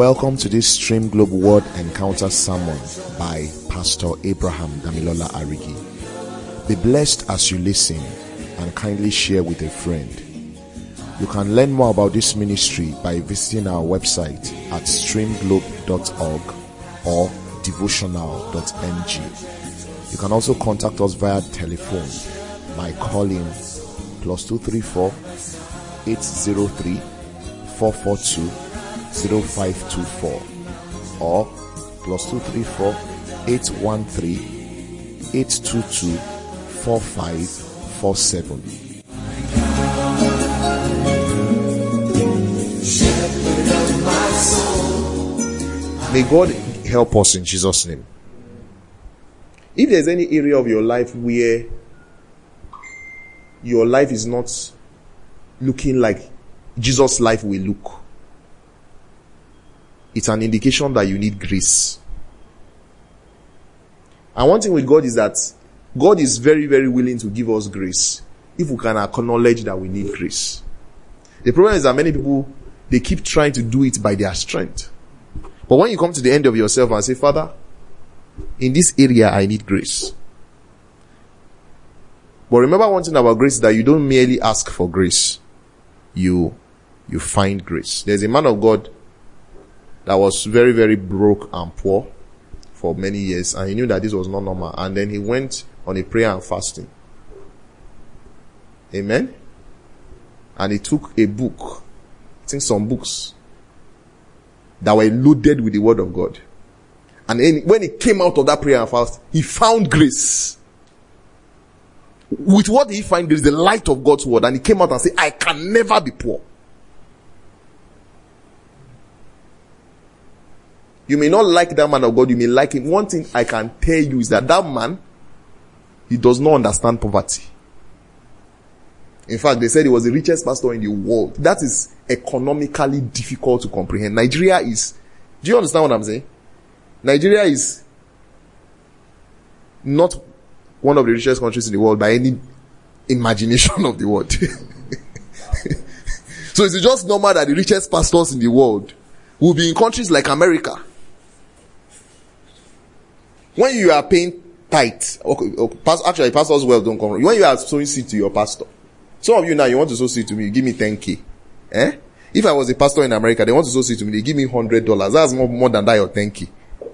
Welcome to this Stream Globe Word Encounter Sermon by Pastor Abraham Damilola Arigi. Be blessed as you listen and kindly share with a friend. You can learn more about this ministry by visiting our website at streamglobe.org or devotional.ng. You can also contact us via telephone by calling +234 803 442 0524 or +234 813 822 4547. May God help us in Jesus' name. If there's any area of your life where your life is not looking like Jesus' life will look, it's an indication that you need grace. And one thing with God is that God is very, very willing to give us grace if we can acknowledge that we need grace. The problem is that many people, they keep trying to do it by their strength. But when you come to the end of yourself and say, Father, in this area I need grace. But remember one thing about grace, that you don't merely ask for grace. You find grace. There's a man of God that was very, very broke and poor for many years, and he knew that this was not normal. And then he went on a prayer and fasting. Amen? And he took a book, I think some books, that were loaded with the word of God. And when he came out of that prayer and fast, he found grace. With what did he find grace? The light of God's word. And he came out and said, I can never be poor. You may not like that man of God, you may like him. One thing I can tell you is that man, he does not understand poverty. In fact, they said he was the richest pastor in the world. That is economically difficult to comprehend. Nigeria is, do you understand what I'm saying? Nigeria is not one of the richest countries in the world by any imagination of the world. So it's just normal that the richest pastors in the world will be in countries like America. When you are paying tithe, actually pastors' wealth don't come. When you are sowing seed to your pastor, some of you now, you want to sow seed to me, you give me 10K. If I was a pastor in America, they want to sow seed to me, they give me $100. That's more than that, your 10K.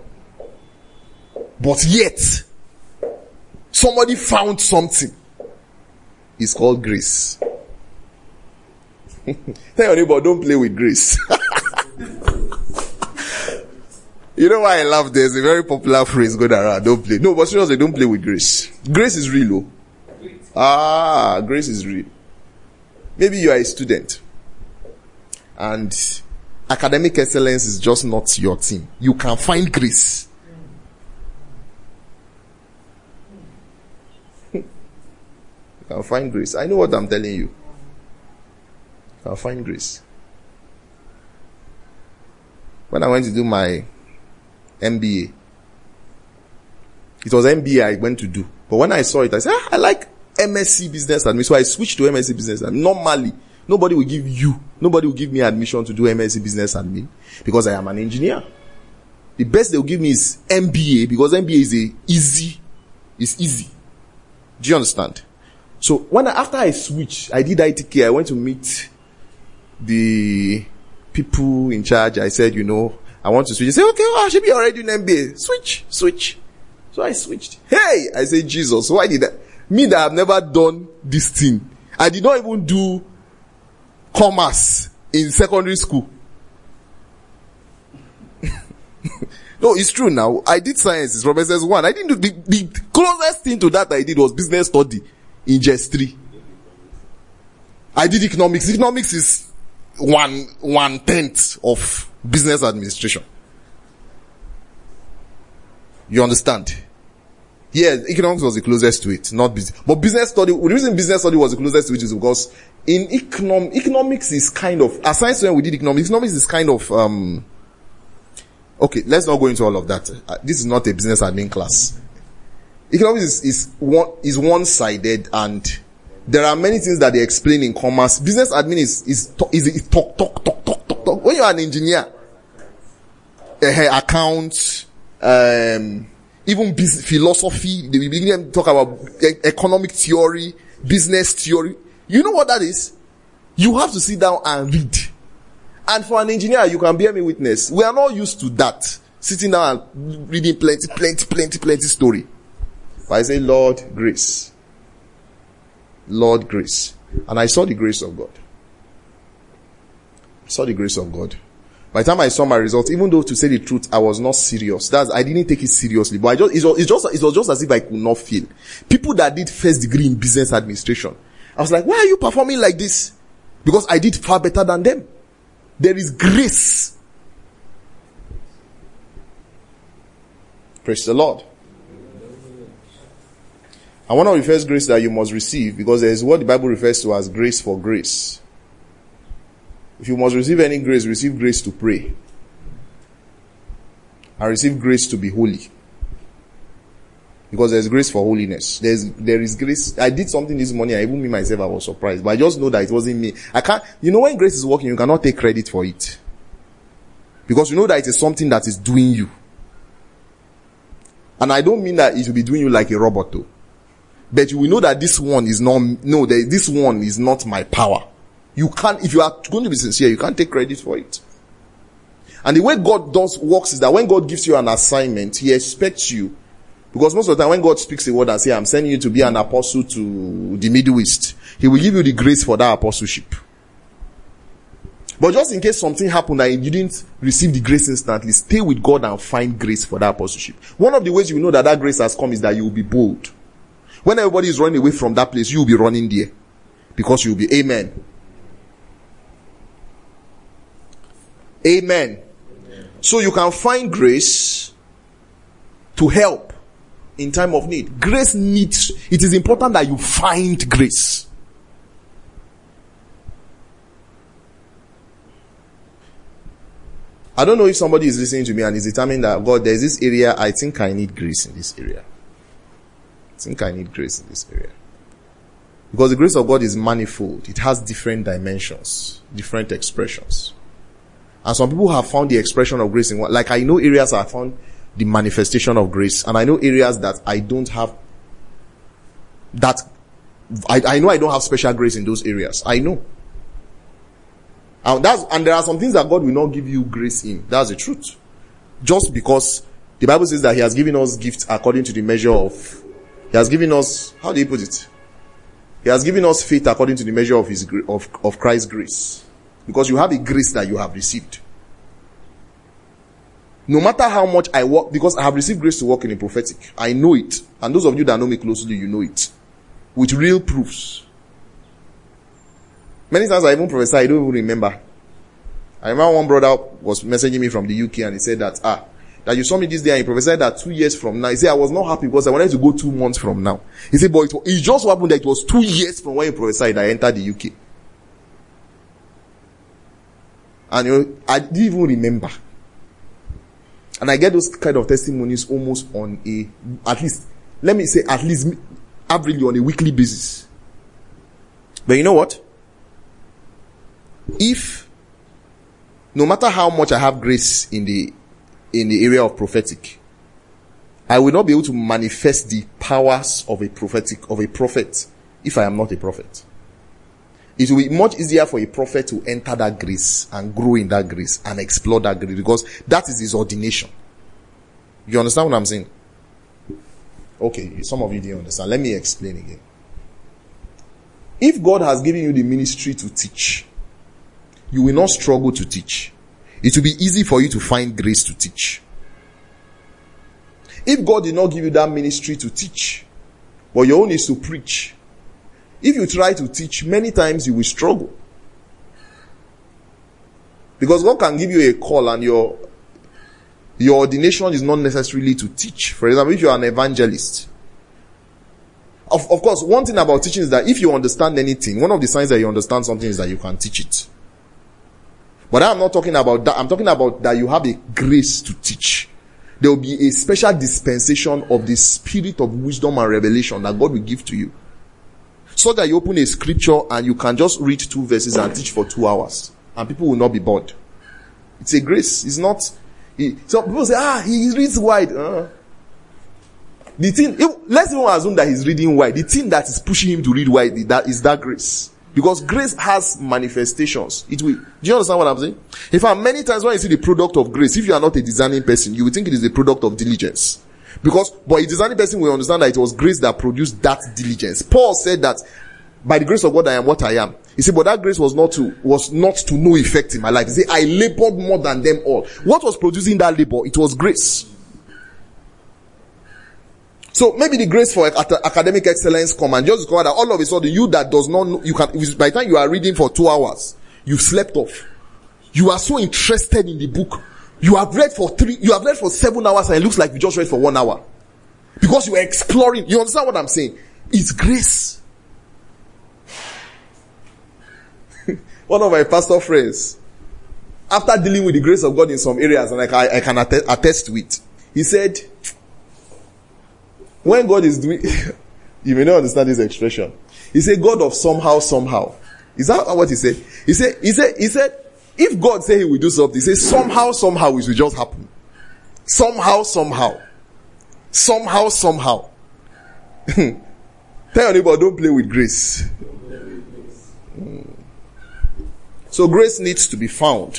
But yet, somebody found something. It's called grace. Tell your neighbor, don't play with grace. You know why I laugh? There's a very popular phrase going around. Don't play. No, but seriously, don't play with grace. Grace is real, oh. Grace is real. Maybe you are a student and academic excellence is just not your thing. You can find grace. You can find grace. I know what I'm telling you. You can find grace. When I went to do my MBA, it was MBA I went to do. But when I saw it, I said, I like MSc Business Admin. So I switched to MSc Business Admin. Normally, nobody will give me admission to do MSc Business Admin because I am an engineer. The best they will give me is MBA because MBA is easy. Do you understand? So after I switched, I did ITK, I went to meet the people in charge. I said, I want to switch. They said, okay, I should be already in MBA. Switch. So I switched. Hey, I said, Jesus, why did me that I've never done this thing? I did not even do commerce in secondary school. No, it's true now. I did sciences from SS1. I didn't do the closest thing to that I did was business study in JS 3. I did economics. Economics is 1/10 of business administration. You understand? Yeah, economics was the closest to it, not business. But business study, the reason business study was the closest to it is because in economics is kind of, aside when we did economics is kind of, okay, let's not go into all of that. This is not a business admin class. Economics is one-sided, and there are many things that they explain in commerce. Business admin is talk. When you are an engineer, accounts, even philosophy. They will begin to talk about economic theory, business theory. You know what that is? You have to sit down and read. And for an engineer, you can bear me witness. We are not used to that. Sitting down and reading plenty story. But I say, Lord, grace. Lord, grace. And I saw the grace of God. I saw the grace of God. By the time I saw my results, even though to say the truth, I was not serious. I didn't take it seriously. But it was just as if I could not feel. People that did first degree in business administration, I was like, why are you performing like this? Because I did far better than them. There is grace. Praise the Lord. And one of the first grace that you must receive, because there is what the Bible refers to as grace for grace. If you must receive any grace, receive grace to pray. And receive grace to be holy. Because there is grace for holiness. There is grace. I did something this morning, even me myself, I was surprised. But I just know that it wasn't me. When grace is working, you cannot take credit for it. Because you know that it is something that is doing you. And I don't mean that it will be doing you like a robot though. But you will know that this one is not my power. You can't, if you are going to be sincere, you can't take credit for it. And the way God works is that when God gives you an assignment, He expects you. Because most of the time when God speaks a word and says, I'm sending you to be an apostle to the Middle East, He will give you the grace for that apostleship. But just in case something happened that you didn't receive the grace instantly, stay with God and find grace for that apostleship. One of the ways you know that grace has come is that you will be bold. When everybody is running away from that place, you will be running there. Because you will be. Amen. Amen. So you can find grace to help in time of need. It is important that you find grace. I don't know if somebody is listening to me and is determined that, God, there's this area, I think I need grace in this area. Because the grace of God is manifold. It has different dimensions, different expressions. And some people have found the expression of grace in what, like I know areas I found the manifestation of grace, and I know areas that I don't have that. I know I don't have special grace in those areas. I know. And there are some things that God will not give you grace in. That's the truth. Just because the Bible says that He has given us gifts according to the measure of, He has given us, how do you put it? He has given us faith according to the measure of of Christ's grace. Because you have a grace that you have received. No matter how much I work, because I have received grace to work in the prophetic. I know it. And those of you that know me closely, you know it. With real proofs. Many times I even prophesy, I don't even remember. I remember one brother was messaging me from the UK and he said that you saw me this day and he prophesied that 2 years from now. He said, I was not happy because I wanted to go 2 months from now. He said, but it just happened that it was 2 years from when he prophesied I entered the UK. And I didn't even remember. And I get those kind of testimonies almost on averagely on a weekly basis. But you know what? If, no matter how much I have grace in the area of prophetic, I will not be able to manifest the powers of a prophet if I am not a prophet. It will be much easier for a prophet to enter that grace and grow in that grace and explore that grace because that is his ordination. You understand what I'm saying? Okay, some of you didn't understand. Let me explain again. If God has given you the ministry to teach, you will not struggle to teach. It will be easy for you to find grace to teach. If God did not give you that ministry to teach, but your own is to preach, if you try to teach, many times you will struggle. Because God can give you a call and your ordination is not necessarily to teach. For example, if you are an evangelist. Of course, one thing about teaching is that if you understand anything, one of the signs that you understand something is that you can teach it. But I'm not talking about that. I'm talking about that you have a grace to teach. There will be a special dispensation of the spirit of wisdom and revelation that God will give to you. So that you open a scripture and you can just read 2 verses and teach for 2 hours. And people will not be bored. It's a grace. It's not Some people say, he reads wide. The thing, let's even assume that he's reading wide. The thing that is pushing him to read wide is that grace. Because grace has manifestations. It will. Do you understand what I'm saying? In fact, many times when you see the product of grace, if you are not a discerning person, you will think it is the product of diligence. But a discerning person will understand that it was grace that produced that diligence. Paul said that by the grace of God I am what I am. He said, but that grace was not to no effect in my life. He said, I labored more than them all. What was producing that labor? It was grace. So maybe the grace for academic excellence come and just discover that all of a sudden you that does not know, by the time you are reading for 2 hours, you've slept off. You are so interested in the book. You have read for 7 hours and it looks like you just read for 1 hour. Because you are exploring. You understand what I'm saying? It's grace. One of my pastor friends, after dealing with the grace of God in some areas, and I can attest to it, he said, when God is doing, you may not understand this expression. He said, God of somehow. Is that what he said? He said, if God say he will do something, he says somehow it will just happen. Somehow. Tell your neighbor, don't play with grace. So grace needs to be found.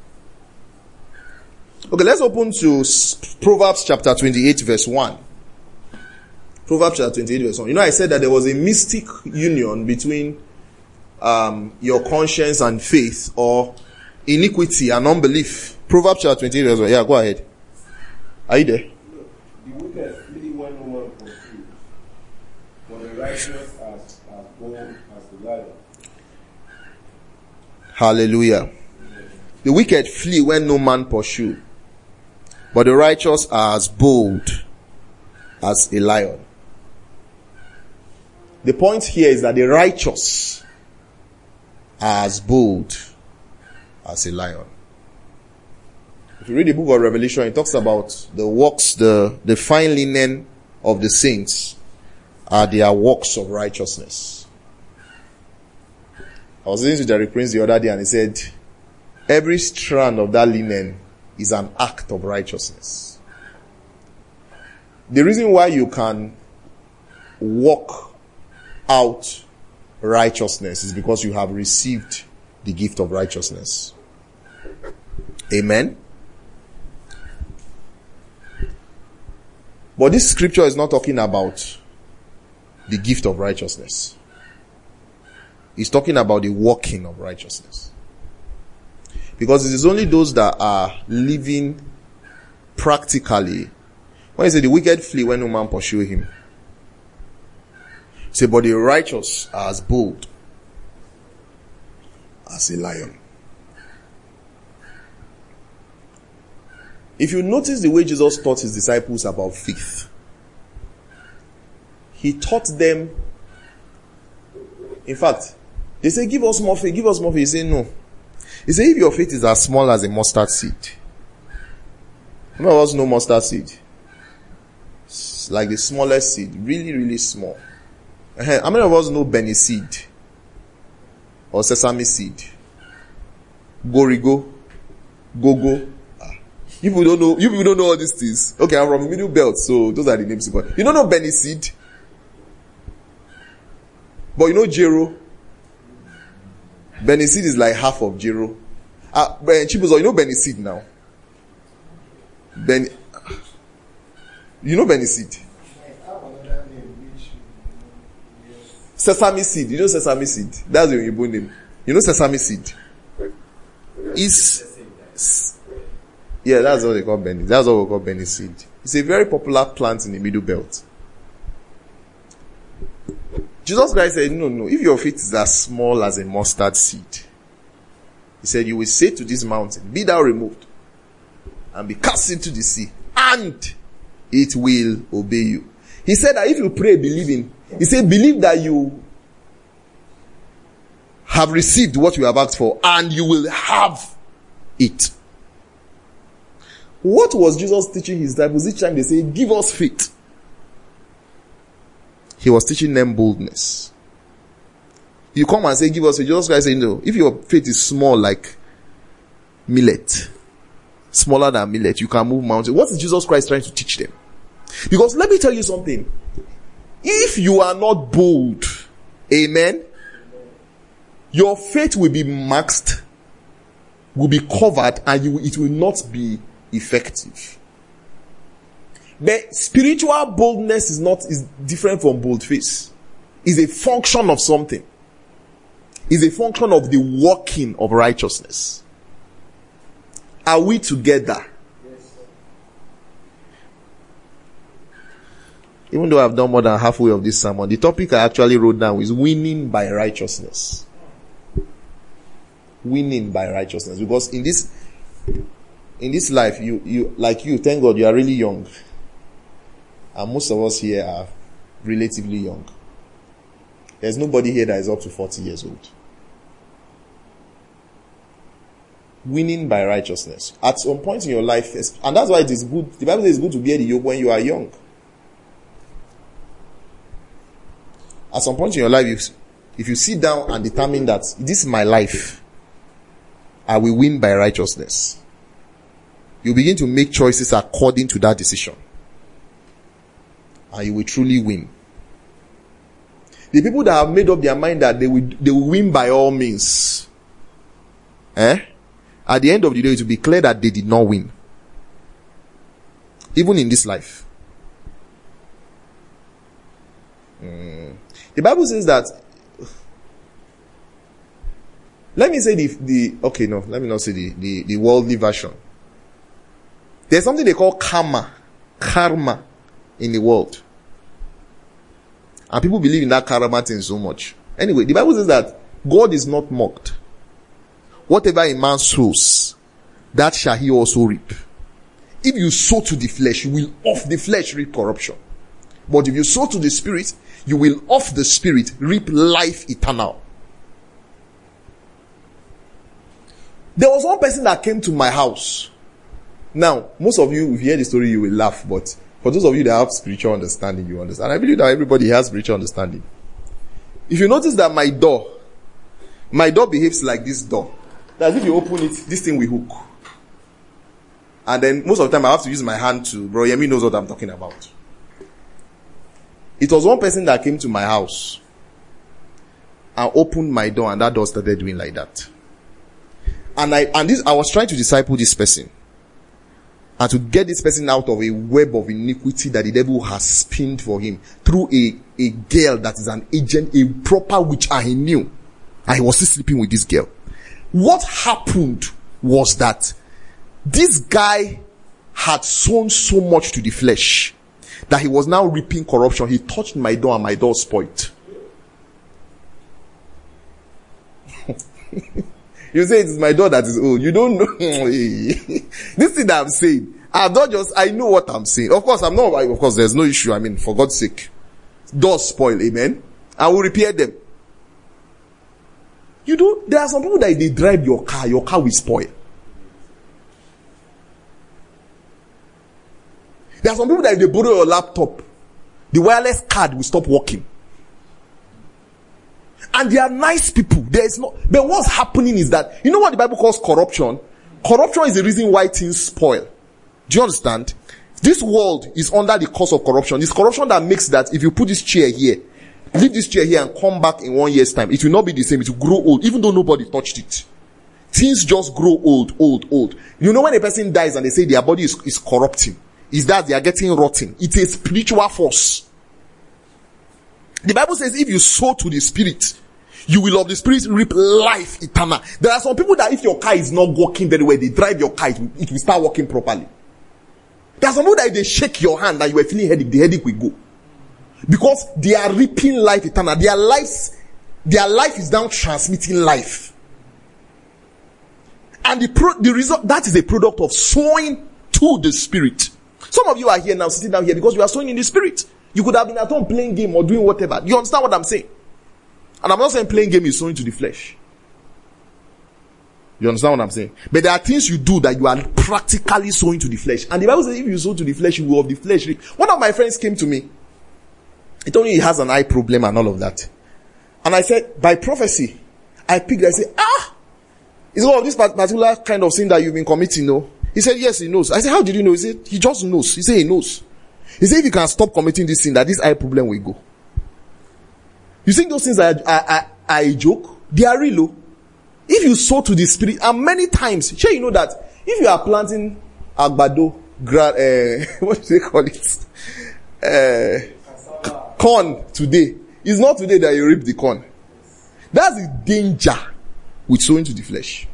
Okay, let's open to Proverbs chapter 28 verse 1. Proverbs chapter 28 verse 1. You know, I said that there was a mystic union between your conscience and faith, or iniquity and unbelief. Proverbs chapter 28 verse 1. Yeah, go ahead. Are you there? The wicked flee when no one pursues, but the righteous are bold as the lion. Hallelujah. The wicked flee when no man pursue, but the righteous are as bold as a lion. The point here is that the righteous are as bold as a lion. If you read the book of Revelation, it talks about the works, the fine linen of the saints are their works of righteousness. I was listening to Jerry Prince the other day and he said, every strand of that linen is an act of righteousness. The reason why you can walk out righteousness is because you have received the gift of righteousness. Amen. But this scripture is not talking about the gift of righteousness. It's talking about the walking of righteousness. Because it is only those that are living practically. When you say the wicked flee when no man pursue him. Say, but the righteous are as bold as a lion. If you notice the way Jesus taught his disciples about faith, he taught them, in fact, they say, give us more faith, give us more faith. He said, no. He said, if your faith is as small as a mustard seed. How many of us know mustard seed? It's like the smallest seed, really, really small. How many of us know Benny seed? Or sesame seed? Gorigo? Gogo? You people don't know all these things. Okay, I'm from the Middle Belt, so those are the names. You don't know Benny seed? But you know Jero? Benny seed is like half of Jero. Chibuzo, you know Benny seed now? You know Benny seed? Sesame seed. You know sesame seed? That's the Igbo name. You know sesame seed? Yeah, that's what they call Benny. That's what we call Benny seed. It's a very popular plant in the Middle Belt. Jesus Christ said, no. If your faith is as small as a mustard seed, he said, you will say to this mountain, be thou removed and be cast into the sea, and it will obey you. He said that if you pray believing, he said, believe that you have received what you have asked for, and you will have it. What was Jesus teaching his disciples each time they say, give us faith? He was teaching them boldness. You come and say, give us faith. Jesus Christ said, no. If your faith is small like millet, smaller than millet, you can move mountains. What is Jesus Christ trying to teach them? Because let me tell you something. If you are not bold, amen, your faith will be maxed, will be covered, and it will not be effective. But spiritual boldness is different from bold face. It's a function of something. It's a function of the working of righteousness. Are we together? Yes, Even though I've done more than halfway of this sermon, the topic I actually wrote down is winning by righteousness. Winning by righteousness. Because in this life, you thank God you are really young. And most of us here are relatively young. There's nobody here that is up to 40 years old. Winning by righteousness. At some point in your life, and that's why it is good. The Bible says it's good to bear the yoke when you are young. At some point in your life, if you sit down and determine that this is my life, I will win by righteousness, you begin to make choices according to that decision. And you will truly win. The people that have made up their mind that they will win by all means, at the end of the day, it will be clear that they did not win. Even in this life. The Bible says that, let me say let me not say the worldly version. There's something they call karma in the world. And people believe in that karma thing so much. Anyway, the Bible says that God is not mocked. Whatever a man sows, that shall he also reap. If you sow to the flesh, you will of the flesh reap corruption. But if you sow to the spirit, you will of the spirit reap life eternal. There was one person that came to my house. Now, most of you, if you hear the story, you will laugh. But for those of you that have spiritual understanding, you understand. I believe that everybody has spiritual understanding. If you notice that my door behaves like this door. That if you open it, this thing will hook. And then most of the time I have to use my hand to, bro, Yemi knows what I'm talking about. It was one person that came to my house and opened my door, and that door started doing like that. And I was trying to disciple this person and to get this person out of a web of iniquity that the devil has spinned for him through a girl that is an agent, a proper witch, and he knew. And he was still sleeping with this girl. What happened was that this guy had sown so much to the flesh that he was now reaping corruption. He touched my door and my door spoiled. You say it is my door that is old. You don't know. This thing that I'm saying, I know what I'm saying. Of course, there's no issue. I mean, for God's sake. Doors spoil, amen? I will repair them. There are some people that if they drive your car will spoil. There are some people that if they borrow your laptop, the wireless card will stop working. And they are nice people. But what's happening is that, you know what the Bible calls corruption? Corruption is the reason why things spoil. Do you understand? This world is under the curse of corruption. It's corruption that makes that if you put this chair here, leave this chair here and come back in 1 year's time, it will not be the same. It will grow old, even though nobody touched it. Things just grow old. You know when a person dies and they say their body is corrupting, is that they are getting rotten. It's a spiritual force. The Bible says if you sow to the spirit, you will of the spirit reap life eternal. There are some people that if your car is not working very well, they drive your car, it will start working properly. There are some people that if they shake your hand and you are feeling headache, the headache will go. Because they are reaping life eternal. Their life is now transmitting life. And the result, that is a product of sowing to the spirit. Some of you are here now, sitting down here because you are sowing in the spirit. You could have been at home playing game or doing whatever. You understand what I'm saying? And I'm not saying playing game is sowing to the flesh. You understand what I'm saying? But there are things you do that you are practically sowing to the flesh. And the Bible says if you sow to the flesh, you will of the flesh reap. One of my friends came to me. He told me he has an eye problem and all of that. And I said, by prophecy, I said, it's all of this particular kind of sin that you've been committing, no? He said, yes, he knows. I said, how did you know? He said, he just knows. He said, he knows. He said, if you can stop committing this sin, that this eye problem will go. You think those things are a joke? They are real. If you sow to the spirit, and many times, sure you know that if you are planting agbado, what do they call it? Corn today. It's not today that you reap the corn. That's the danger with sowing to the flesh.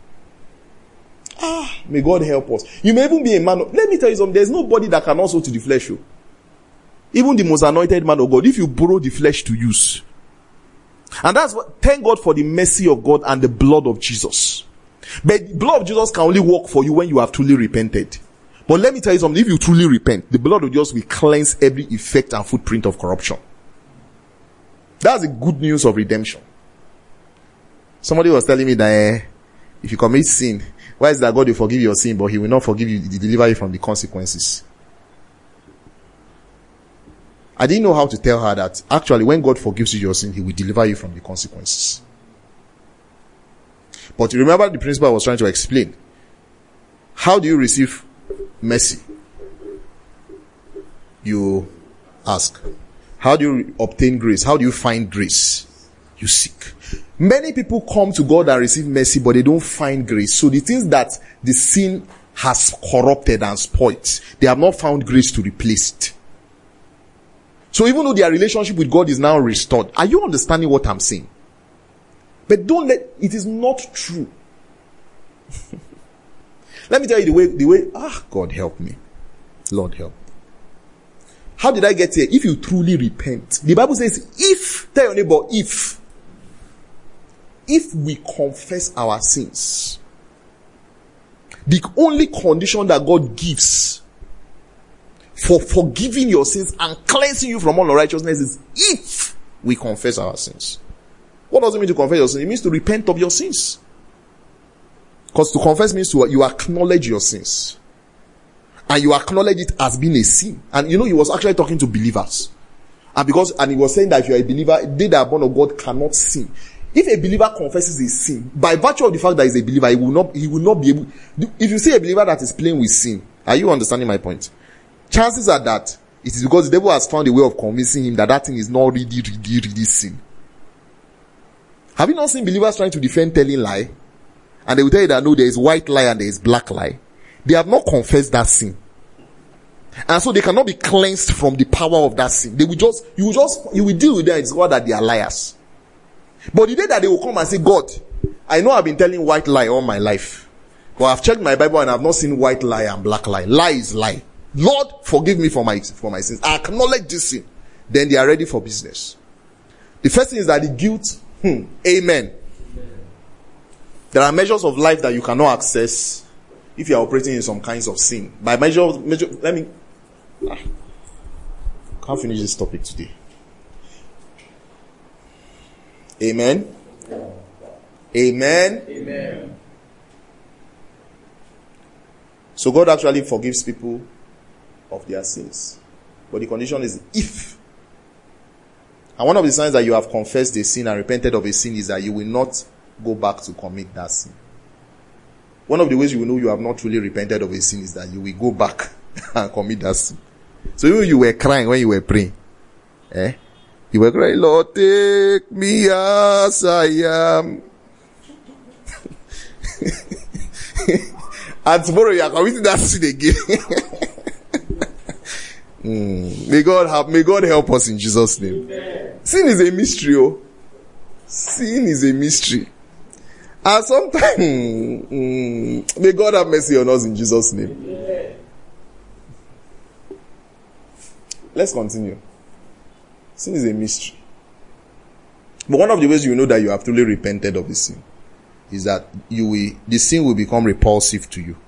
May God help us. You may even be a man. Let me tell you something. There's nobody that can sow to the flesh. Even the most anointed man of God, if you borrow the flesh to use. And that's what, thank God for the mercy of God and the blood of Jesus. But the blood of Jesus can only work for you when you have truly repented. But let me tell you something. If you truly repent, the blood of Jesus will cleanse every effect and footprint of corruption. That's the good news of redemption. Somebody was telling me that if you commit sin, why is that God will forgive your sin, but he will not forgive you, deliver you from the consequences? I didn't know how to tell her that actually when God forgives you your sin, he will deliver you from the consequences. But remember the principle I was trying to explain. How do you receive mercy? You ask. How do you obtain grace? How do you find grace? You seek. Many people come to God and receive mercy, but they don't find grace. So the things that the sin has corrupted and spoiled, they have not found grace to replace it. So even though their relationship with God is now restored, are you understanding what I'm saying? But it is not true. Let me tell you the way, God help me. Lord help. How did I get here? If you truly repent. The Bible says, tell your neighbor, if we confess our sins, the only condition that God gives for forgiving your sins and cleansing you from all unrighteousness is if we confess our sins. What does it mean to confess your sins? It means to repent of your sins. Because to confess means you acknowledge your sins. And you acknowledge it as being a sin. And he was actually talking to believers. And he was saying that if you are a believer, they that are born of God cannot sin. If a believer confesses a sin, by virtue of the fact that he's a believer, he will not be able. If you see a believer that is playing with sin, are you understanding my point? Chances are that it is because the devil has found a way of convincing him that thing is not really sin. Have you not seen believers trying to defend telling lie? And they will tell you that no, there is white lie and there is black lie. They have not confessed that sin. And so they cannot be cleansed from the power of that sin. You will deal with them. It's God that they are liars. But the day that they will come and say, God, I know I've been telling white lie all my life. But I've checked my Bible and I've not seen white lie and black lie. Lie is lie. Lord, forgive me for my sins. I acknowledge this sin. Then they are ready for business. The first thing is that the guilt, amen. There are measures of life that you cannot access if you are operating in some kinds of sin. By measure, let me, can't finish this topic today. Amen. Amen. Amen. So God actually forgives people of their sins. But the condition is if. And one of the signs that you have confessed a sin and repented of a sin is that you will not go back to commit that sin. One of the ways you will know you have not truly repented of a sin is that you will go back and commit that sin. So you were crying when you were praying. You were crying, Lord, take me as I am. And tomorrow you are committing that sin again. May God help us in Jesus' name. Amen. Sin is a mystery. Sin is a mystery. And sometimes, may God have mercy on us in Jesus' name. Amen. Let's continue. Sin is a mystery. But one of the ways you know that you have truly repented of the sin is that the sin will become repulsive to you.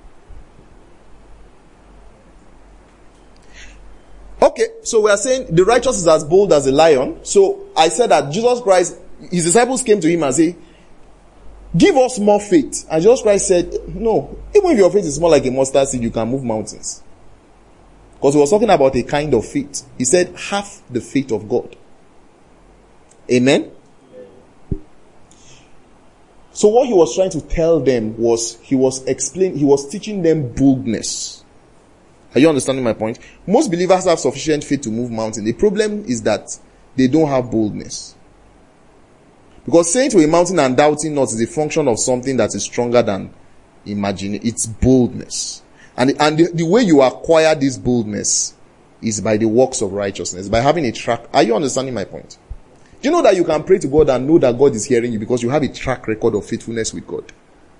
Okay, so we are saying the righteous is as bold as a lion. So I said that Jesus Christ, his disciples came to him and said, give us more faith. And Jesus Christ said, no, even if your faith is more like a mustard seed, you can move mountains. Because he was talking about a kind of faith. He said, have the faith of God. Amen? So what he was trying to tell them was, he was teaching them boldness. Are you understanding my point? Most believers have sufficient faith to move mountains. The problem is that they don't have boldness. Because saying to a mountain and doubting not is a function of something that is stronger than imagining. It's boldness. And the way you acquire this boldness is by the works of righteousness, by having a track. Are you understanding my point? Do you know that you can pray to God and know that God is hearing you because you have a track record of faithfulness with God?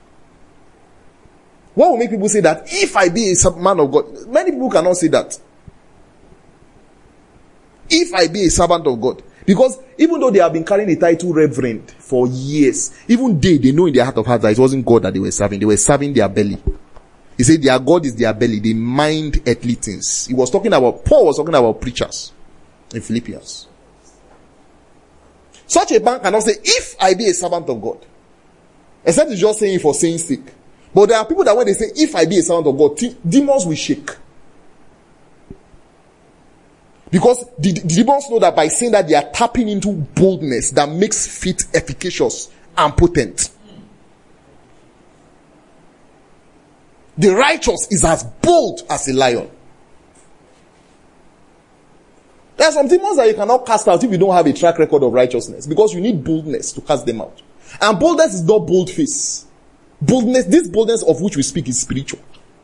What will make people say that if I be a man of God? Many people cannot say that. If I be a servant of God. Because even though they have been carrying the title reverend for years, even they know in their heart of hearts that it wasn't God that they were serving their belly. He said their God is their belly. They mind earthly things. Paul was talking about preachers in Philippians. Such a man cannot say, if I be a servant of God. Except he's just saying it for saying sake. But there are people that when they say, if I be a servant of God, demons will shake. Because the demons know that by saying that they are tapping into boldness that makes faith efficacious and potent. The righteous is as bold as a lion. There are some demons that you cannot cast out if you don't have a track record of righteousness. Because you need boldness to cast them out. And boldness is not bold face. This boldness of which we speak is spiritual.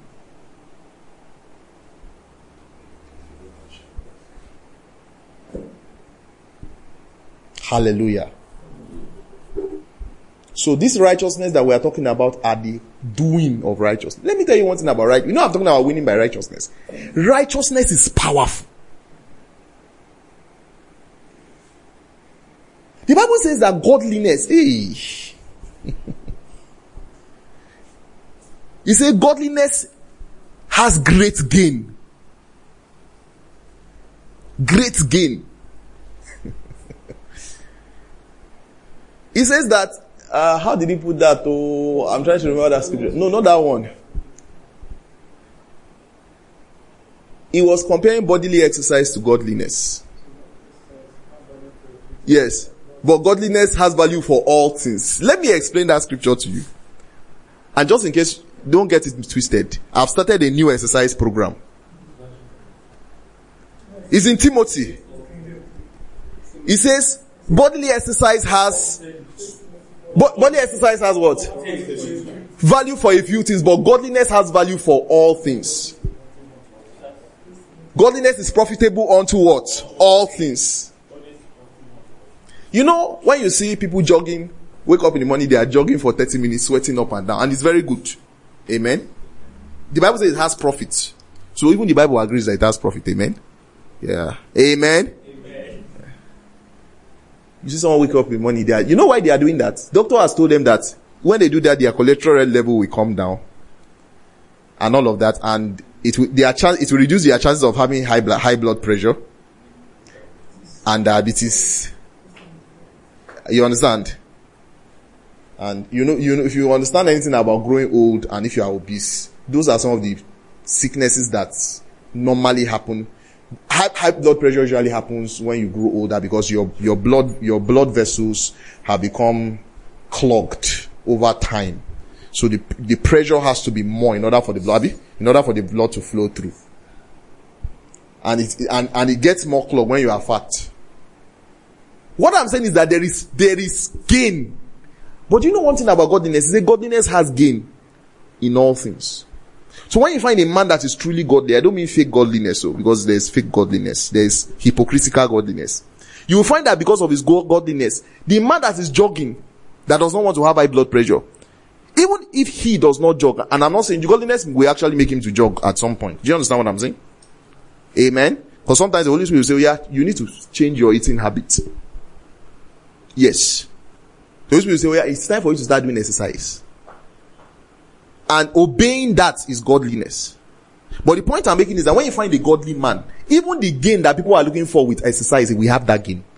Hallelujah. So this righteousness that we are talking about are the doing of righteousness. Let me tell you one thing about right. You know I'm talking about winning by righteousness. Righteousness is powerful. The Bible says that godliness, it says godliness has great gain. Great gain. He says that, how did he put that? Oh, I'm trying to remember that scripture. No, not that one. He was comparing bodily exercise to godliness. Yes. But godliness has value for all things. Let me explain that scripture to you. And just in case, don't get it twisted. I've started a new exercise program. It's in Timothy. It says, bodily exercise has what? Value for a few things, but godliness has value for all things. Godliness is profitable unto what? All things. You know, when you see people jogging, wake up in the morning, they are jogging for 30 minutes, sweating up and down, and it's very good. Amen. The Bible says it has profit. So even the Bible agrees that it has profit. Amen. Yeah. Amen. Amen. You see someone wake up in the morning, you know why they are doing that? Doctor has told them that when they do that, their cholesterol level will come down. And all of that. And it will reduce their chances of having high blood pressure and diabetes. You understand? And you know, if you understand anything about growing old and if you are obese, those are some of the sicknesses that normally happen. High blood pressure usually happens when you grow older because your blood vessels have become clogged over time. So the pressure has to be more in order for the blood to flow through. And it gets more clogged when you are fat. What I'm saying is that there is gain. But you know one thing about godliness is that godliness has gain in all things. So when you find a man that is truly godly, I don't mean fake godliness, because there's fake godliness, there's hypocritical godliness. You will find that because of his godliness, the man that is jogging, that does not want to have high blood pressure, even if he does not jog, and I'm not saying godliness will actually make him to jog at some point. Do you understand what I'm saying? Amen? Because sometimes the Holy Spirit will say, yeah, you need to change your eating habits. Yes. The Holy Spirit will say, yeah, it's time for you to start doing exercise. And obeying that is godliness. But the point I'm making is that when you find a godly man, even the gain that people are looking for with exercise, we have that gain.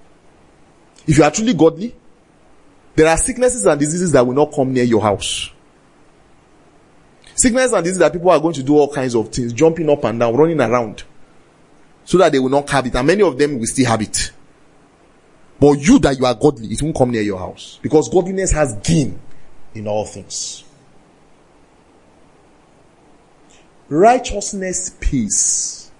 If you are truly godly, there are sicknesses and diseases that will not come near your house. Sickness and diseases that people are going to do all kinds of things, jumping up and down, running around, so that they will not have it. And many of them will still have it. But you that you are godly, it won't come near your house. Because godliness has gain in all things. Righteousness pays.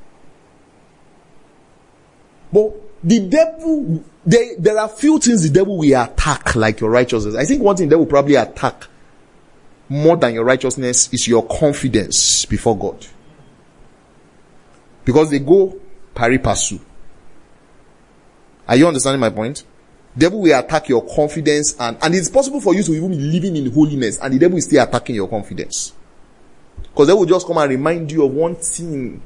But the devil, there are few things the devil will attack like your righteousness. I think one thing they will probably attack more than your righteousness is your confidence before God. Because they go pari passu. Are you understanding my point? Devil will attack your confidence, and it's possible for you to even be living in holiness and the devil is still attacking your confidence. Because they will just come and remind you of one thing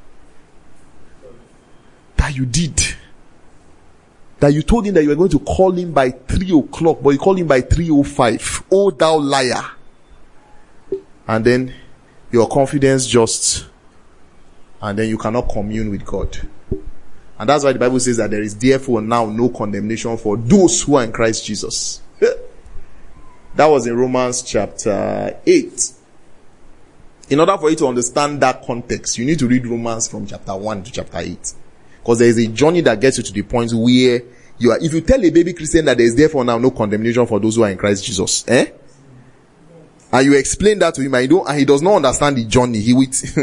that you did. That you told him that you were going to call him by 3 o'clock, but you called him by 3:05. Oh, thou liar. And then your confidence and then you cannot commune with God. And that's why the Bible says that there is therefore now no condemnation for those who are in Christ Jesus. That was in Romans chapter 8. In order for you to understand that context, you need to read Romans from chapter 1 to chapter 8. Because there is a journey that gets you to the point where you are. If you tell a baby Christian that there is therefore now no condemnation for those who are in Christ Jesus, and you explain that to him, and he does not understand the journey, he will.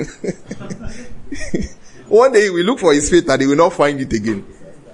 One day he will look for his faith and he will not find it again.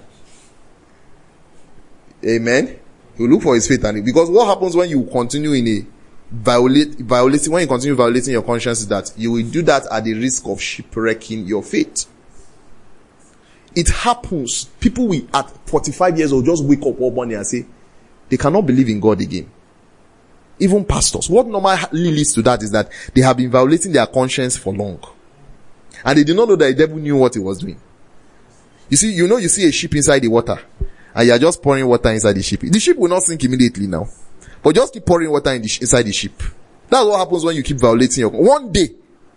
Amen. He will look for his faith, because what happens when you continue when you continue violating your conscience is that you will do that at the risk of shipwrecking your faith. It happens. People will at 45 years old just wake up one morning and say they cannot believe in God again. Even pastors. What normally leads to that is that they have been violating their conscience for long. And they do not know that the devil knew what he was doing. You see a ship inside the water, and you are just pouring water inside the ship. The ship will not sink immediately now. But just keep pouring water inside the ship. That's what happens when you keep violating one day,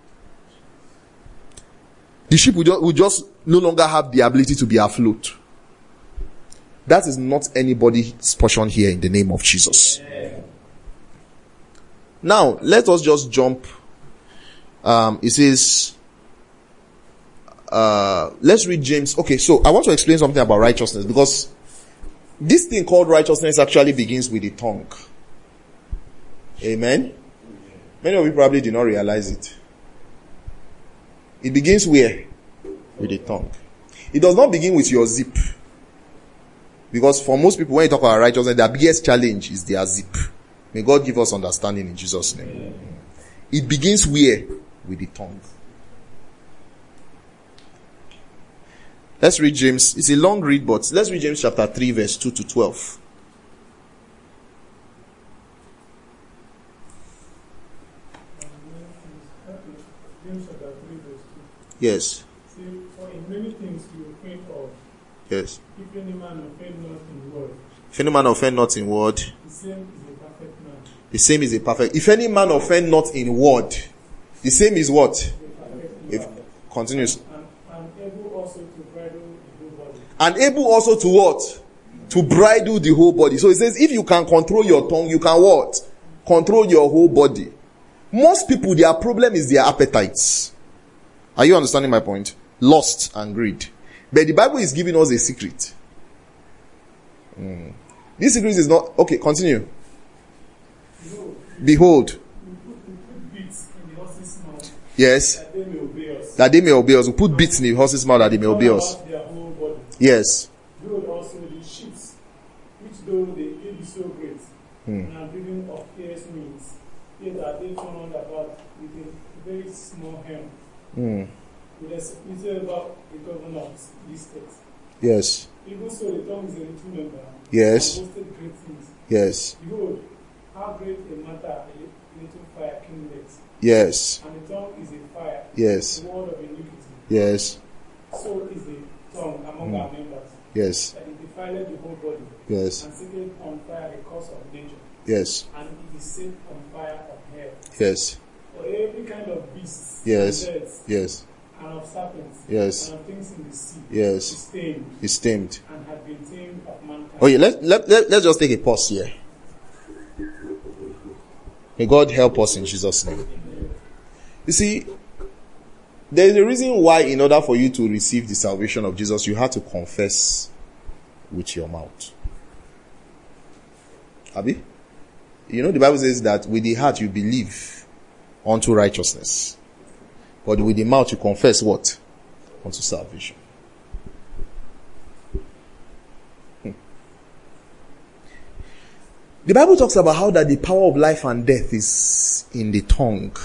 the ship will just no longer have the ability to be afloat. That is not anybody's portion here in the name of Jesus. Now, let us just jump. It says, let's read James. Okay, so I want to explain something about righteousness, because this thing called righteousness actually begins with the tongue. Amen? Many of you probably did not realize it. It begins where? With the tongue. It does not begin with your zip. Because for most people, when you talk about righteousness, their biggest challenge is their zip. May God give us understanding in Jesus' name. It begins where? With the tongue. Let's read James. It's a long read, but let's read James chapter 3 verse 2 to 12. James chapter 3 verse 2. Yes. See, for in many things you think of. Yes. If any man offend not in word. If any man offend not in word. The same is a perfect man. The same is a perfect. If any man offend not in word. The same is what? If continues. And able also to bridle the whole body. And able also to what? To bridle the whole body. So it says, if you can control your tongue, you can what? Control your whole body. Most people, their problem is their appetites. Are you understanding my point? Lust and greed. But the Bible is giving us a secret. This secret is not... Okay, continue. Behold. We put bits in the horse's mouth. Yes. That they may obey us. That they may obey us. We put bits in the horse's mouth that they may obey us. Their whole body. Yes. Behold also the ships, which though they be so great, and are driven of fierce means, yet are they turned about with a very small helm. With a splinter about the governor of this earth. Yes. Even so, the tongue is a little member. Yes. And boasted great things. Yes. Behold, how great a matter a little fire kindleth. Yes. And the tongue is a fire. Yes. The word of iniquity. Yes. So is the tongue among our members. Yes. That it defileth the whole body. Yes. And setteth on fire the course of nature. Yes. And it is set on fire of hell. Yes. For every kind of beast. Yes. And birds, Yes. and of serpents. Yes. And of things in the sea. Yes. Is tamed. He's tamed. And had been tamed of mankind. Oh yeah, let's just take a pause here. May God help us in Jesus' name. You see, there is a reason why in order for you to receive the salvation of Jesus, you have to confess with your mouth. Abi? You know, the Bible says that with the heart you believe unto righteousness, but with the mouth you confess what? Unto salvation. The Bible talks about how that the power of life and death is in the tongue.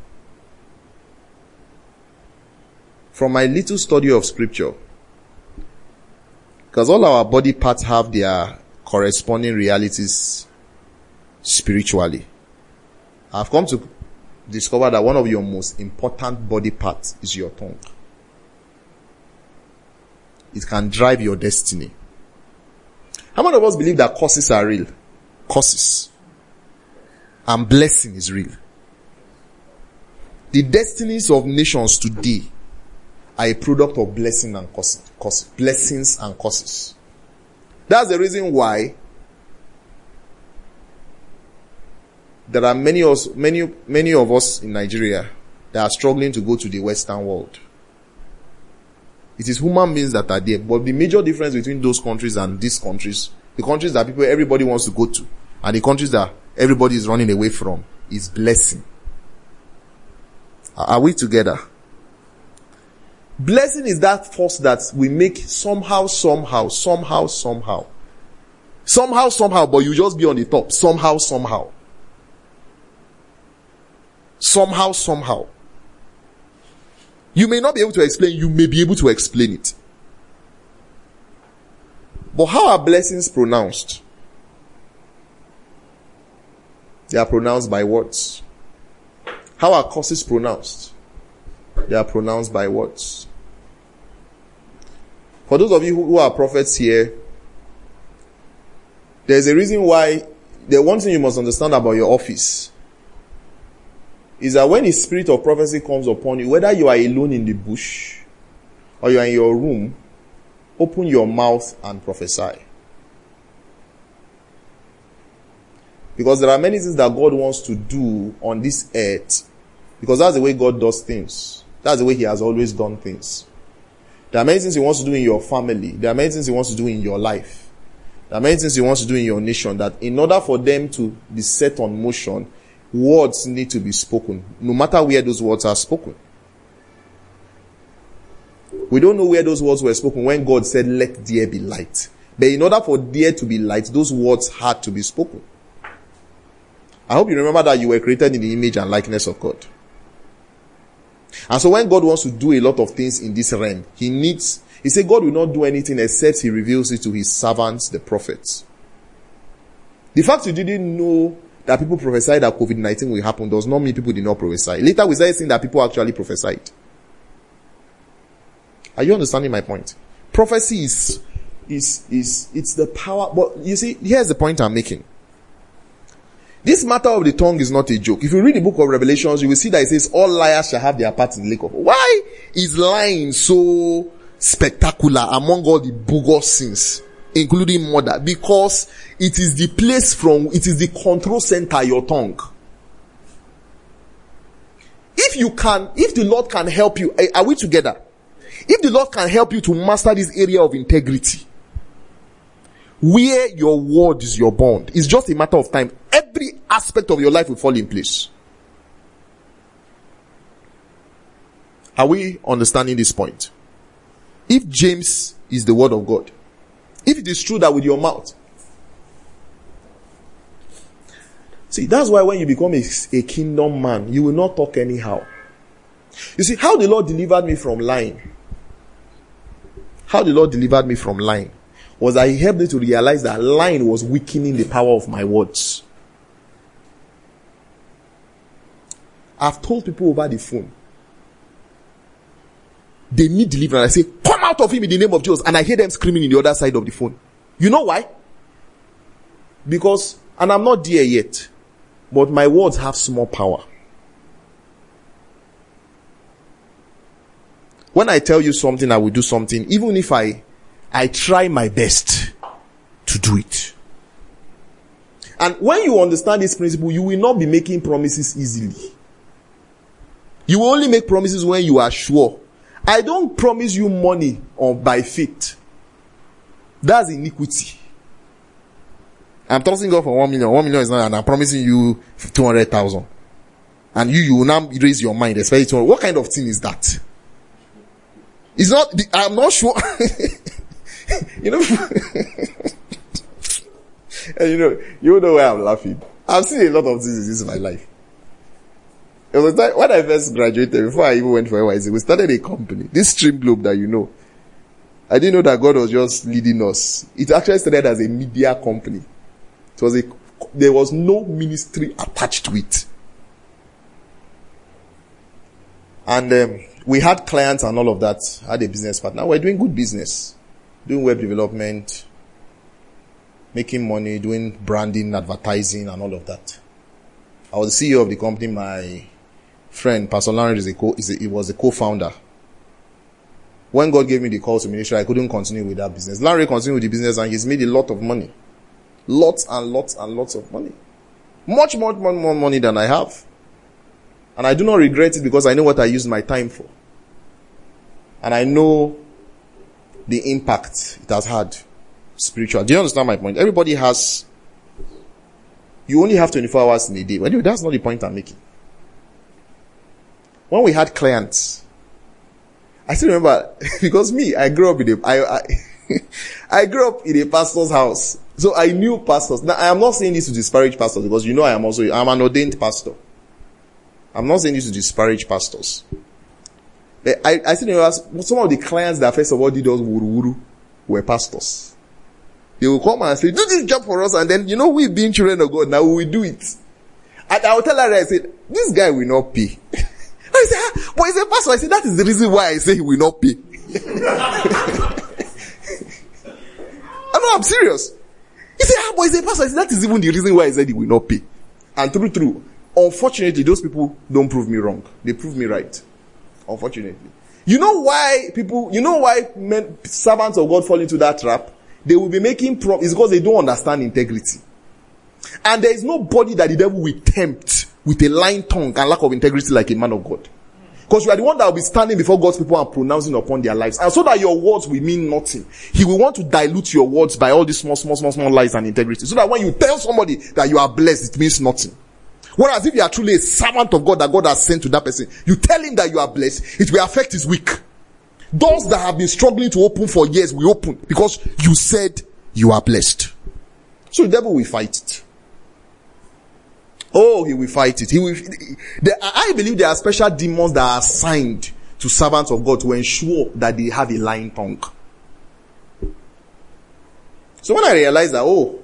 From my little study of scripture, because all our body parts have their corresponding realities spiritually, I've come to discover that one of your most important body parts is your tongue. It can drive your destiny. How many of us believe that curses are real? Curses. And blessing is real. The destinies of nations today are a product of blessing and curses. Blessings and curses. That's the reason why there are many of us in Nigeria that are struggling to go to the Western world. It is human beings that are there. But the major difference between those countries and these countries, the countries that everybody wants to go to, and the countries that everybody is running away from, is blessing. Are we together? Blessing is that force that we make somehow, but you just be on the top. Somehow. You may not be able to explain, you may be able to explain it. But how are blessings pronounced? They are pronounced by words. How are curses pronounced? They are pronounced by words. For those of you who are prophets here, there's a reason why. The one thing you must understand about your office is that when the spirit of prophecy comes upon you, whether you are alone in the bush or you are in your room, open your mouth and prophesy. Because there are many things that God wants to do on this earth, because that's the way God does things. That's the way He has always done things. There are many things He wants to do in your family. There are many things He wants to do in your life. There are many things He wants to do in your nation, that in order for them to be set on motion, words need to be spoken, no matter where those words are spoken. We don't know where those words were spoken when God said, "Let there be light." But in order for there to be light, those words had to be spoken. I hope you remember that you were created in the image and likeness of God. And so when God wants to do a lot of things in this realm, He said God will not do anything except He reveals it to His servants, the prophets. The fact you didn't know that people prophesied that COVID-19 will happen does not mean people did not prophesy. Later we started seeing that people actually prophesied. Are you understanding my point? Prophecy is it's the power. But you see, here's the point I'm making. This matter of the tongue is not a joke. If you read the book of Revelations, you will see that it says all liars shall have their part in the lake of fire. Why is lying so spectacular among all the bogus sins, including murder? Because it is the the control center, your tongue. If the Lord can help you, are we together? If the Lord can help you to master this area of integrity, where your word is your bond, it's just a matter of time. Every aspect of your life will fall in place. Are we understanding this point? If James is the word of God, if it is true that with your mouth, see, that's why when you become a kingdom man, you will not talk anyhow. You see, how the Lord delivered me from lying. How the Lord delivered me from lying was that He helped me to realize that lying was weakening the power of my words. I've told people over the phone, they need deliverance. I say, come out of him in the name of Jesus. And I hear them screaming in the other side of the phone. You know why? Because, and I'm not there yet, but my words have small power. When I tell you something, I will do something, even if I try my best to do it. And when you understand this principle, you will not be making promises easily. You will only make promises when you are sure. I don't promise you money by faith. That's iniquity. I'm trusting God for 1 million. 1 million is not, and I'm promising you 200,000. And you will now raise your mind, especially 200. What kind of thing is that? It's not, I'm not sure. You know why I'm laughing. I've seen a lot of things in my life. It was time when I first graduated, before I even went for NYSC, we started a company. This Stream Globe that you know. I didn't know that God was just leading us. It actually started as a media company. There was no ministry attached to it. And we had clients and all of that, had a business partner. We're doing good business. Doing web development, making money, doing branding, advertising, and all of that. I was the CEO of the company. My friend, Pastor Larry, he was a co-founder. When God gave me the call to ministry, I couldn't continue with that business. Larry continued with the business and he's made a lot of money. Lots and lots and lots of money. Much more money than I have. And I do not regret it because I know what I used my time for. And I know the impact it has had spiritually. Do you understand my point? Everybody has, you only have 24 hours in a day. Anyway, that's not the point I'm making. When we had clients, I still remember, because me, I grew up in I grew up in a pastor's house. So I knew pastors. Now, I am not saying this to disparage pastors because you know I'm an ordained pastor. I'm not saying this to disparage pastors. But I still remember some of the clients that first of all did us wuru were pastors. They will come and say, do this job for us, and then, we being children of God, now we will do it. And I will tell her, I said, this guy will not pay. I said, but he's a pastor. I said, that is the reason why I say he will not pay. I'm serious. He said, but he's a pastor. I said, that is even the reason why I said he will not pay. And true. Unfortunately, those people don't prove me wrong. They prove me right. Unfortunately. You know why servants of God fall into that trap? They will be making it's because they don't understand integrity. And there is nobody that the devil will tempt with a lying tongue and lack of integrity like a man of God. Because you are the one that will be standing before God's people and pronouncing upon their lives. And so that your words will mean nothing. He will want to dilute your words by all these small lies and integrity. So that when you tell somebody that you are blessed, it means nothing. Whereas if you are truly a servant of God that God has sent to that person, you tell him that you are blessed, it will affect his week. Doors that have been struggling to open for years will open because you said you are blessed. So the devil will fight it. Oh, he will fight it. I believe there are special demons that are assigned to servants of God to ensure that they have a lying tongue. So when I realized that,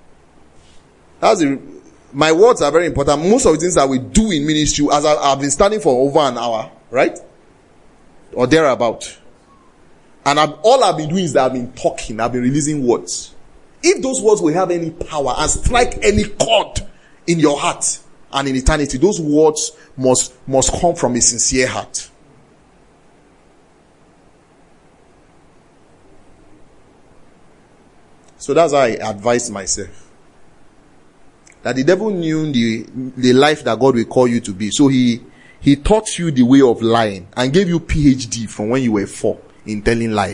my words are very important. Most of the things that we do in ministry, as I've been standing for over an hour, right? Or thereabout. And all I've been doing is that I've been talking, I've been releasing words. If those words will have any power and strike any chord in your heart and in eternity, those words must come from a sincere heart. So that's how I advise myself. That the devil knew the life that God will call you to be. So he taught you the way of lying and gave you PhD from when you were 4 in telling lie.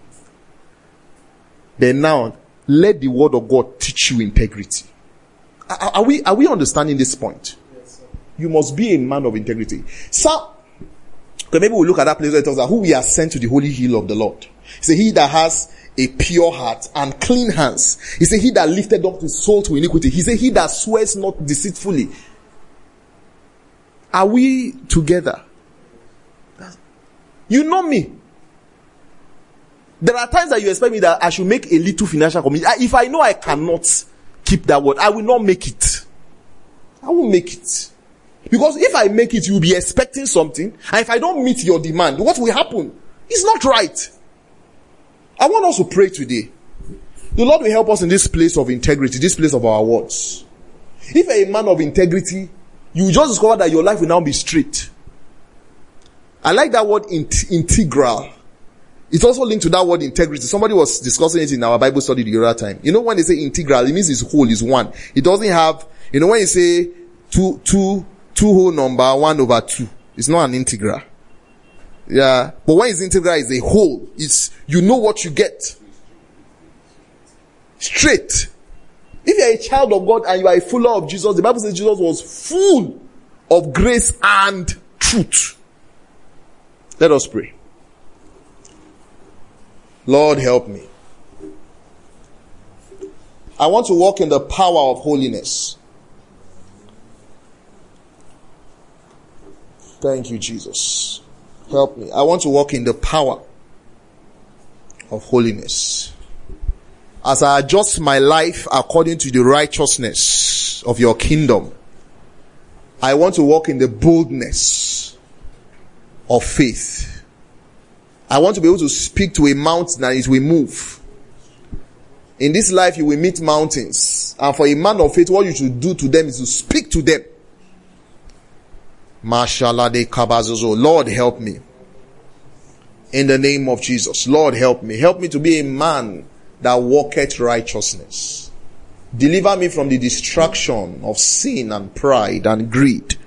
Then now, let the word of God teach you integrity. Are we understanding this point? Yes, sir. You must be a man of integrity. So, maybe we'll look at that place where it tells us who we are sent to the holy hill of the Lord. He said, he that has a pure heart and clean hands. He said, he that lifted up his soul to iniquity. He said, he that swears not deceitfully. Are we together? You know me. There are times that you expect me that I should make a little financial commitment. If I know I cannot keep that word, I will not make it. I won't make it. Because if I make it, you'll be expecting something. And if I don't meet your demand, what will happen? It's not right. I want us to pray today. The Lord will help us in this place of integrity, this place of our words. If a man of integrity, you just discover that your life will now be straight. I like that word integral. It's also linked to that word integrity. Somebody was discussing it in our Bible study the other time. You know, when they say integral, it means it's whole, it's one. It doesn't have, when you say two whole number, 1/2, it's not an integral. Yeah. But when it's integral, it's a whole. It's, you know what you get. Straight. If you are a child of God and you are a follower of Jesus, the Bible says Jesus was full of grace and truth. Let us pray. Lord, help me. I want to walk in the power of holiness. Thank you, Jesus. Help me. I want to walk in the power of holiness. As I adjust my life according to the righteousness of your kingdom, I want to walk in the boldness of faith. I want to be able to speak to a mountain and it will move. In this life you will meet mountains, and for a man of faith, what you should do to them is to speak to them. Mashallah de Kabazozo. Lord, help me. In the name of Jesus. Lord, help me. Help me to be a man that walketh righteousness. Deliver me from the distraction of sin and pride and greed.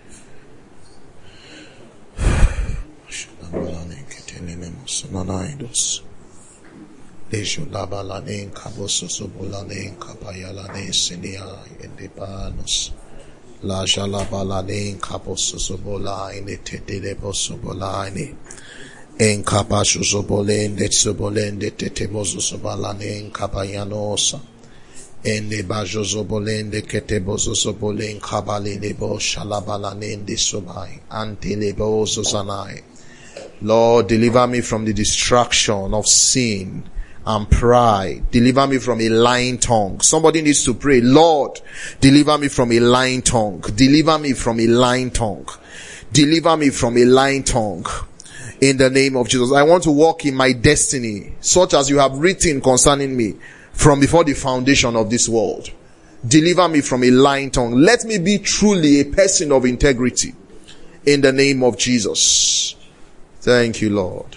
La jalabalane kaposobola in the tete posobolane en kapashosobolende sobolende tete bosobalane kapayanosa en the bajosobolende ketebosobolen kabalene bo shalabalane de sobai antelebosozanai. Lord, deliver me from the distraction of sin and pride. Deliver me from a lying tongue. Somebody needs to pray, Lord, deliver me from a lying tongue. Deliver me from a lying tongue. Deliver me from a lying tongue. In the name of Jesus. I want to walk in my destiny, such as you have written concerning me from before the foundation of this world. Deliver me from a lying tongue. Let me be truly a person of integrity. In the name of Jesus. Thank you, Lord.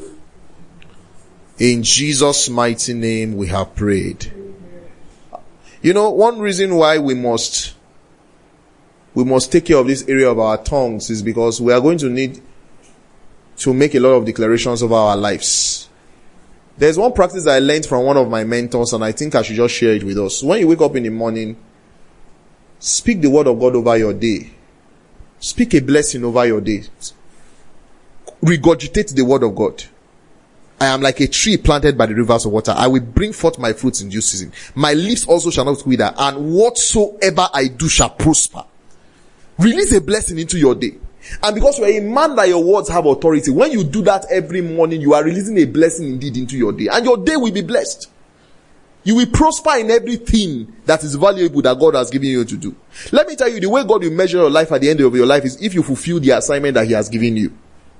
In Jesus' mighty name we have prayed. You know, one reason why we must take care of this area of our tongues is because we are going to need to make a lot of declarations of our lives. There's one practice that I learned from one of my mentors, and I think I should just share it with us. When you wake up in the morning, speak the word of God over your day. Speak a blessing over your day. Regurgitate the word of God. I am like a tree planted by the rivers of water. I will bring forth my fruits in due season. My leaves also shall not wither, and whatsoever I do shall prosper. Release a blessing into your day. And because you are a man that your words have authority, when you do that every morning, you are releasing a blessing indeed into your day. And your day will be blessed. You will prosper in everything that is valuable that God has given you to do. Let me tell you, the way God will measure your life at the end of your life is if you fulfill the assignment that He has given you.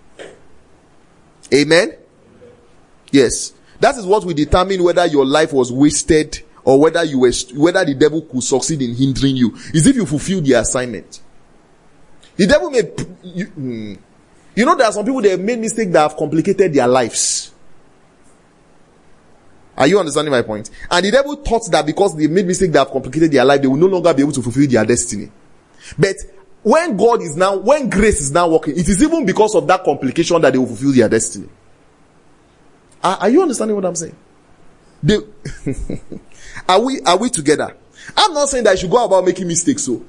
Amen? Yes. That is what will determine whether your life was wasted or whether whether the devil could succeed in hindering you. Is if you fulfill the assignment. The devil may, you know, there are some people that have made mistakes that have complicated their lives. Are you understanding my point? And the devil thought that because they made mistakes that have complicated their life, they will no longer be able to fulfill their destiny. But when grace is now working, it is even because of that complication that they will fulfill their destiny. Are you understanding what I'm saying? Are we together? I'm not saying that I should go about making mistakes, so.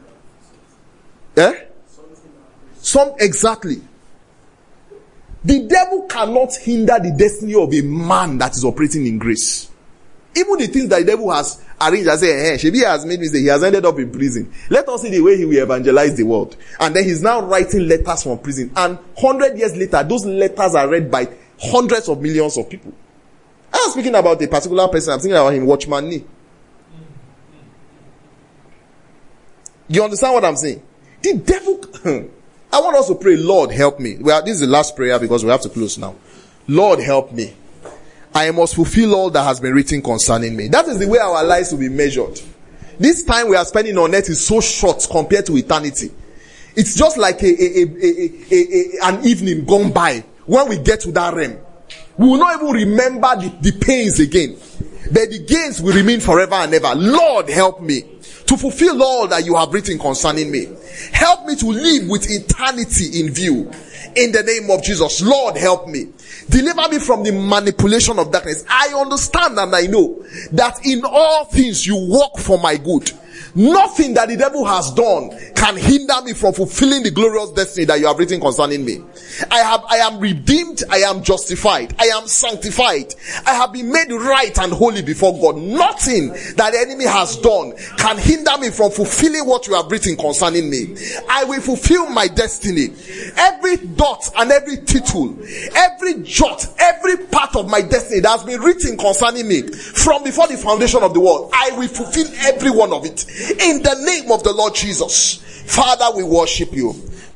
Exactly. The devil cannot hinder the destiny of a man that is operating in grace. Even the things that the devil has arranged, I say, Shebi has made mistakes, he has ended up in prison. Let us see the way he will evangelize the world. And then he's now writing letters from prison. And 100 years later, those letters are read by hundreds of millions of people. I'm speaking about a particular person. I'm thinking about him, Watchman Nee. You understand what I'm saying? The devil, I want us to pray, Lord, help me. Well, this is the last prayer because we have to close now. Lord, help me. I must fulfill all that has been written concerning me. That is the way our lives will be measured. This time we are spending on earth is so short compared to eternity. It's just like an evening gone by. When we get to that realm, we will not even remember the pains again. But the gains will remain forever and ever. Lord, help me to fulfill all that you have written concerning me. Help me to live with eternity in view. In the name of Jesus, Lord, help me. Deliver me from the manipulation of darkness. I understand and I know that in all things you work for my good. Nothing that the devil has done can hinder me from fulfilling the glorious destiny that you have written concerning me. I am redeemed. I am justified. I am sanctified. I have been made right and holy before God. Nothing that the enemy has done can hinder me from fulfilling what you have written concerning me. I will fulfill my destiny. Every dot and every tittle, every jot, every part of my destiny that has been written concerning me from before the foundation of the world, I will fulfill every one of it. In the name of the Lord Jesus. Father, we worship you.